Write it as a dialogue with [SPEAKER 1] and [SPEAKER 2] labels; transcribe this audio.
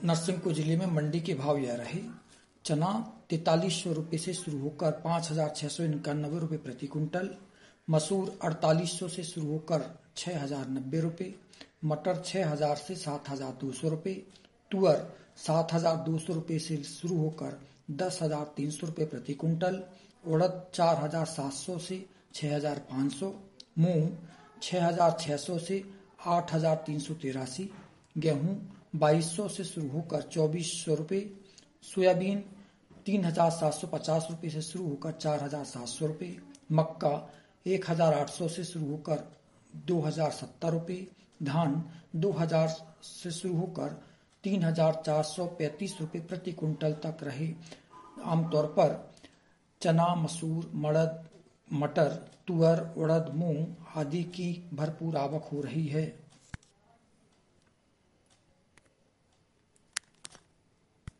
[SPEAKER 1] नरसिंहपुर जिले में मंडी के भाव यह रहे। चना 4300 रुपये से शुरू होकर 5691 रुपये प्रति क्विंटल, मसूर 4800 से शुरू होकर 6090 रुपये, मटर 6000 से 7200 रुपये, तुअर 7200 रुपये से शुरू होकर 10300 रुपये प्रति क्विंटल, उड़द 4700 से 6500, मूंग 6600 से 8383, गेहूं 2200 से शुरू होकर 2400 रुपये, सोयाबीन 3750 रुपये से शुरू होकर 4700 रुपये, मक्का 1800 से शुरू होकर 2070 रुपये, धान 2000 से शुरू होकर 3435 रुपये प्रति क्विंटल तक रहे। आमतौर पर चना, मसूर, मटर, तुअर, उड़द, मूंग आदि की भरपूर आवक हो रही है।